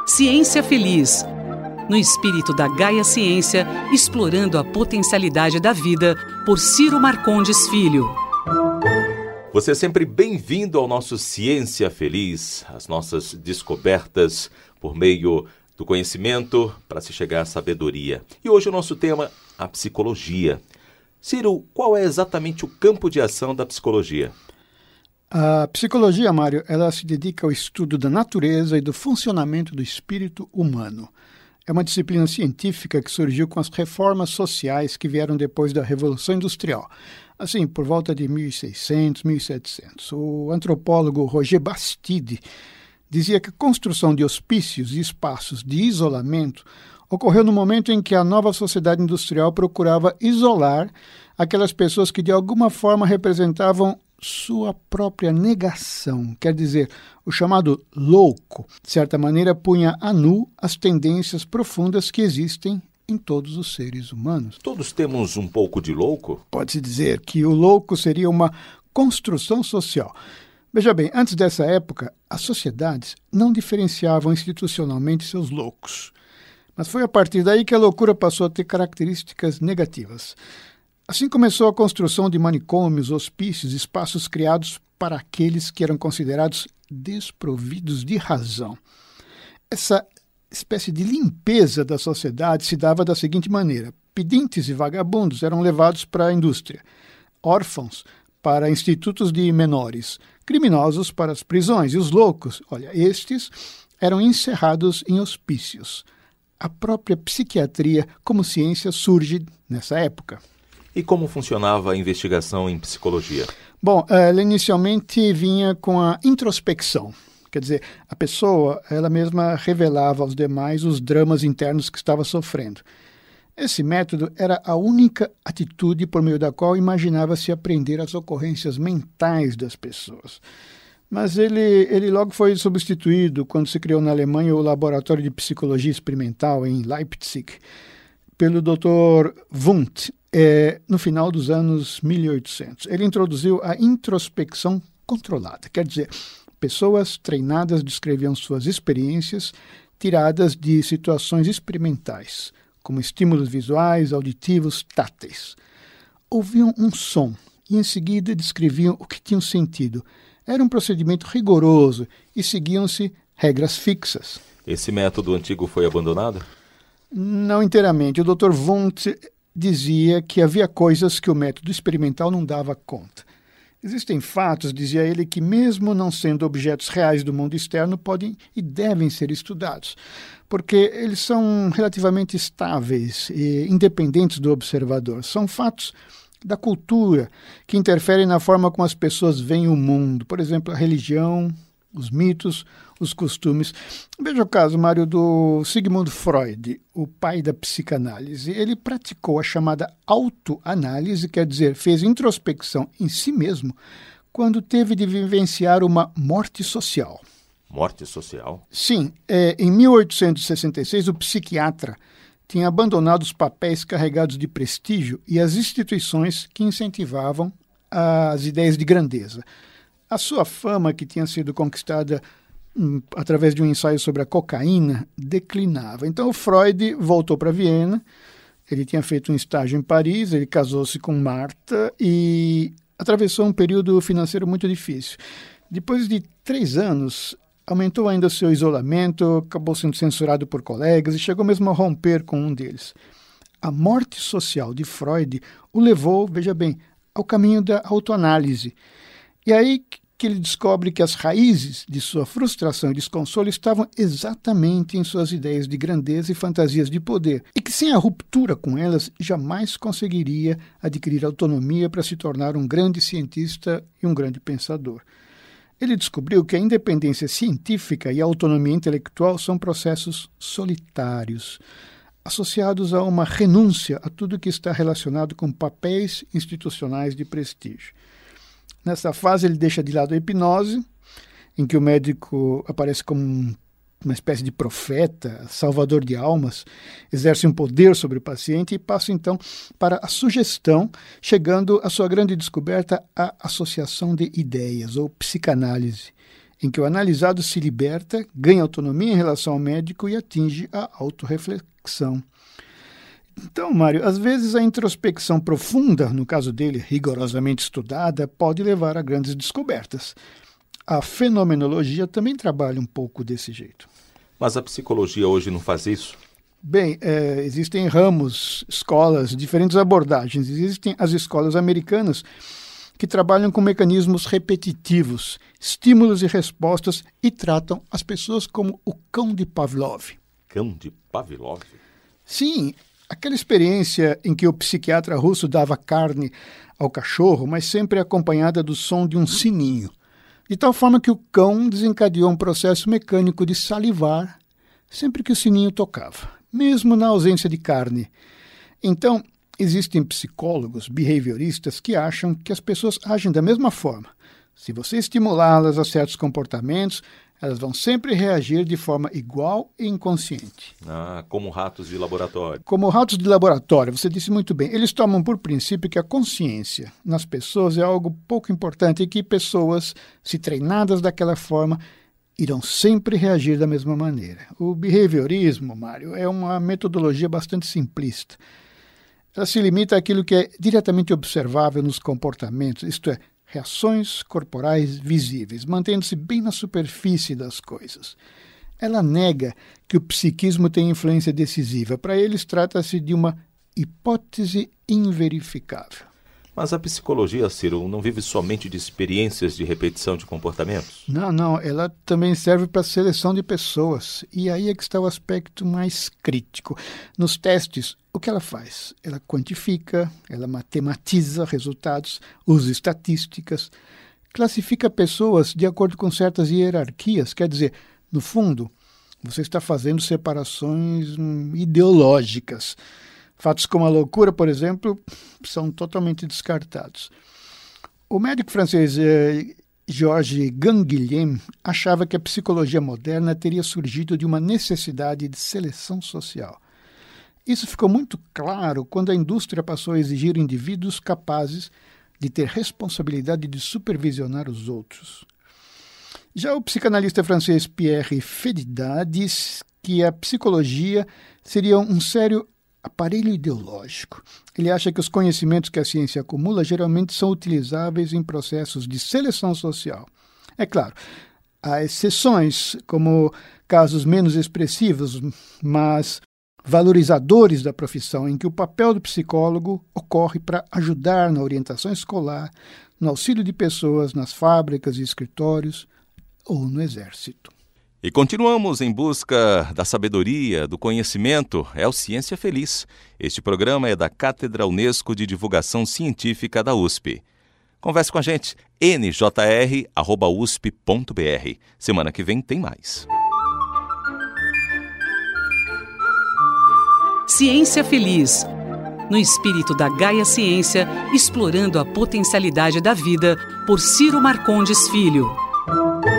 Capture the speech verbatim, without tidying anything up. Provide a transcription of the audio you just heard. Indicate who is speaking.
Speaker 1: Ciência Feliz. No espírito da Gaia Ciência, explorando a potencialidade da vida, por Ciro Marcondes Filho.
Speaker 2: Você é sempre bem-vindo ao nosso Ciência Feliz, as nossas descobertas por meio do conhecimento para se chegar à sabedoria. E hoje o nosso tema, a psicologia. Ciro, qual é exatamente o campo de ação da psicologia?
Speaker 3: A psicologia, Mário, ela se dedica ao estudo da natureza e do funcionamento do espírito humano. É uma disciplina científica que surgiu com as reformas sociais que vieram depois da Revolução Industrial, assim, por volta de mil e seiscentos, mil e setecentos. O antropólogo Roger Bastide dizia que a construção de hospícios e espaços de isolamento ocorreu no momento em que a nova sociedade industrial procurava isolar aquelas pessoas que de alguma forma representavam sua própria negação, quer dizer, o chamado louco, de certa maneira punha a nu as tendências profundas que existem em todos os seres humanos.
Speaker 2: Todos temos um pouco de louco?
Speaker 3: Pode-se dizer que o louco seria uma construção social. Veja bem, antes dessa época, as sociedades não diferenciavam institucionalmente seus loucos. Mas foi a partir daí que a loucura passou a ter características negativas. Assim começou a construção de manicômios, hospícios, espaços criados para aqueles que eram considerados desprovidos de razão. Essa espécie de limpeza da sociedade se dava da seguinte maneira: pedintes e vagabundos eram levados para a indústria, órfãos para institutos de menores, criminosos para as prisões, e os loucos, olha, estes eram encerrados em hospícios. A própria psiquiatria como ciência surge nessa época.
Speaker 2: E como funcionava a investigação em psicologia?
Speaker 3: Bom, ela inicialmente vinha com a introspecção. Quer dizer, a pessoa, ela mesma revelava aos demais os dramas internos que estava sofrendo. Esse método era a única atitude por meio da qual imaginava-se aprender as ocorrências mentais das pessoas. Mas ele, ele logo foi substituído quando se criou na Alemanha o Laboratório de Psicologia Experimental em Leipzig, pelo doutor Wundt, é, no final dos anos mil e oitocentos. Ele introduziu a introspecção controlada, quer dizer, pessoas treinadas descreviam suas experiências tiradas de situações experimentais, como estímulos visuais, auditivos, táteis. Ouviam um som e em seguida descreviam o que tinham sentido. Era um procedimento rigoroso e seguiam-se regras fixas.
Speaker 2: Esse método antigo foi abandonado?
Speaker 3: Não inteiramente. O doutor Wundt dizia que havia coisas que o método experimental não dava conta. Existem fatos, dizia ele, que mesmo não sendo objetos reais do mundo externo, podem e devem ser estudados, porque eles são relativamente estáveis e independentes do observador. São fatos da cultura que interferem na forma como as pessoas veem o mundo. Por exemplo, a religião, os mitos, os costumes. Veja o caso, Mário, do Sigmund Freud, o pai da psicanálise. Ele praticou a chamada autoanálise, quer dizer, fez introspecção em si mesmo, quando teve de vivenciar uma morte social.
Speaker 2: Morte social?
Speaker 3: Sim. É, em mil oitocentos e sessenta e seis, o psiquiatra tinha abandonado os papéis carregados de prestígio e as instituições que incentivavam as ideias de grandeza. A sua fama, que tinha sido conquistada hum, através de um ensaio sobre a cocaína, declinava. Então, o Freud voltou para Viena, ele tinha feito um estágio em Paris, ele casou-se com Marta e atravessou um período financeiro muito difícil. Depois de três anos, aumentou ainda o seu isolamento, acabou sendo censurado por colegas e chegou mesmo a romper com um deles. A morte social de Freud o levou, veja bem, ao caminho da autoanálise. E aí que ele descobre que as raízes de sua frustração e desconsolo estavam exatamente em suas ideias de grandeza e fantasias de poder, e que sem a ruptura com elas jamais conseguiria adquirir autonomia para se tornar um grande cientista e um grande pensador. Ele descobriu que a independência científica e a autonomia intelectual são processos solitários, associados a uma renúncia a tudo que está relacionado com papéis institucionais de prestígio. Nessa fase, ele deixa de lado a hipnose, em que o médico aparece como um, uma espécie de profeta, salvador de almas, exerce um poder sobre o paciente e passa, então, para a sugestão, chegando à sua grande descoberta, a associação de ideias, ou psicanálise. em que o analisado se liberta, ganha autonomia em relação ao médico e atinge a autorreflexão. Então, Mário, às vezes a introspecção profunda, no caso dele, rigorosamente estudada, pode levar a grandes descobertas. A fenomenologia também trabalha um pouco desse jeito.
Speaker 2: Mas a psicologia hoje não faz isso?
Speaker 3: Bem, é, existem ramos, escolas, diferentes abordagens. Existem as escolas americanas que trabalham com mecanismos repetitivos, estímulos e respostas e tratam as pessoas como o cão de Pavlov.
Speaker 2: Cão de Pavlov?
Speaker 3: Sim, aquela experiência em que o psiquiatra russo dava carne ao cachorro, mas sempre acompanhada do som de um sininho, de tal forma que o cão desencadeou um processo mecânico de salivar sempre que o sininho tocava, mesmo na ausência de carne. Então, existem psicólogos behavioristas que acham que as pessoas agem da mesma forma. Se você estimulá-las a certos comportamentos, elas vão sempre reagir de forma igual e inconsciente.
Speaker 2: Ah, como ratos de laboratório.
Speaker 3: Como ratos de laboratório, você disse muito bem. Eles tomam por princípio que a consciência nas pessoas é algo pouco importante e que pessoas, se treinadas daquela forma, irão sempre reagir da mesma maneira. O behaviorismo, Mário, é uma metodologia bastante simplista. Ela se limita àquilo que é diretamente observável nos comportamentos, isto é, reações corporais visíveis, mantendo-se bem na superfície das coisas. Ela nega que o psiquismo tem influência decisiva. Para eles, trata-se de uma hipótese inverificável.
Speaker 2: Mas a psicologia, Ciro, não vive somente de experiências de repetição de comportamentos?
Speaker 3: Não, não. Ela também serve para a seleção de pessoas. E aí é que está o aspecto mais crítico. Nos testes, o que ela faz? Ela quantifica, ela matematiza resultados, usa estatísticas, classifica pessoas de acordo com certas hierarquias. Quer dizer, no fundo, você está fazendo separações hum, ideológicas. Fatos como a loucura, por exemplo, são totalmente descartados. O médico francês eh, Georges Canguilhem achava que a psicologia moderna teria surgido de uma necessidade de seleção social. Isso ficou muito claro quando a indústria passou a exigir indivíduos capazes de ter responsabilidade de supervisionar os outros. Já o psicanalista francês Pierre Fédidat diz que a psicologia seria um sério aparelho ideológico. Ele acha que os conhecimentos que a ciência acumula geralmente são utilizáveis em processos de seleção social. É claro, há exceções, como casos menos expressivos, mas valorizadores da profissão, em que o papel do psicólogo ocorre para ajudar na orientação escolar, no auxílio de pessoas nas fábricas e escritórios ou no exército.
Speaker 2: E continuamos em busca da sabedoria, do conhecimento. É o Ciência Feliz. Este programa é da Cátedra Unesco de Divulgação Científica da U S P. Converse com a gente, n j r arroba u s p ponto b r. Semana que vem tem mais.
Speaker 1: Ciência Feliz. No espírito da Gaia Ciência, explorando a potencialidade da vida, por Ciro Marcondes Filho.